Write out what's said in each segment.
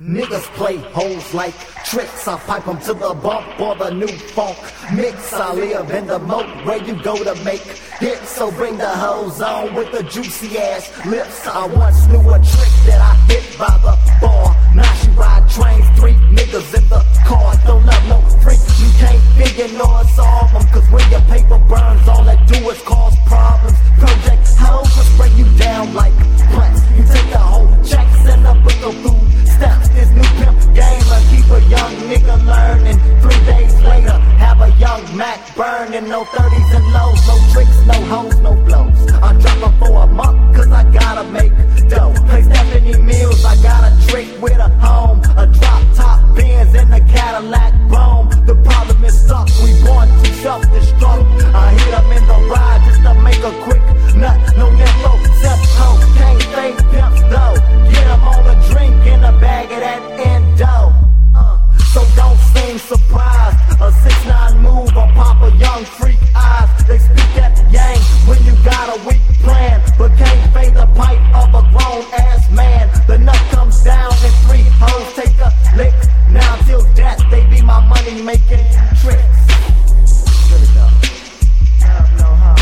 Niggas play hoes like tricks. I pipe them to the bump or the new funk mix. I live in the moat where you go to make hits. So bring the hoes on with the juicy ass lips. I once knew a trick that I hit by the bar. Now she ride trains, 3 niggas in the car. Don't love no freak. You can't figure nor solve them. Cause when your paper burns, all that do is cause problems. Project hoes will spray you down like plants. You take the whole check, send up with the food stamps. This new pimp game will keep a young nigga learning. 3 days later, have a young Mac burning. No 30s and lows, no tricks, no hoes, no blows. I'm dropping for a month cause I gotta make dough. Play Stephanie Mills, I got a trick with a home. A drop top Benz in a Cadillac boom. The problem is suck, we born to self-destruct. I hit them in the ride just to make a quick nut. No nympho, self hoe, can't fake pimps though. Get them on a drink in a bag of that endo. So don't seem surprised. A 6'9" move, I'll pop a young freak eyes. They speak that yang when you got a weak plan, but can't fade the pipe of a grown ass man. The nut comes down and 3 hoes take a lick. Now till death they be my money making tricks. Here we go. Have no hoe.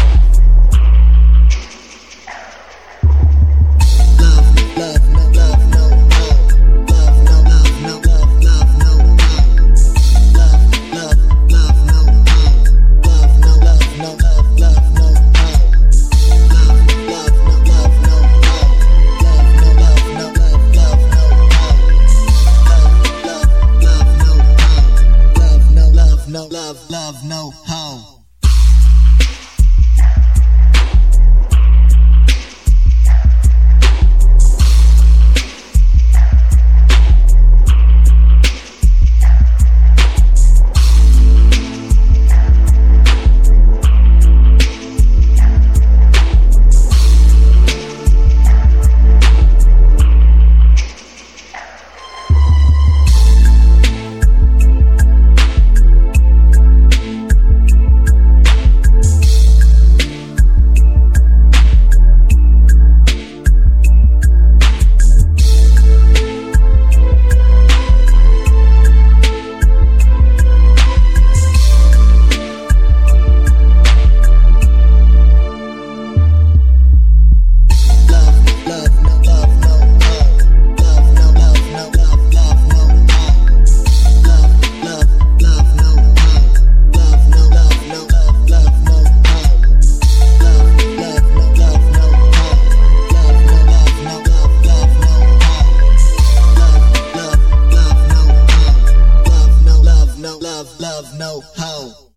Love, no hoe. Love, no hoe.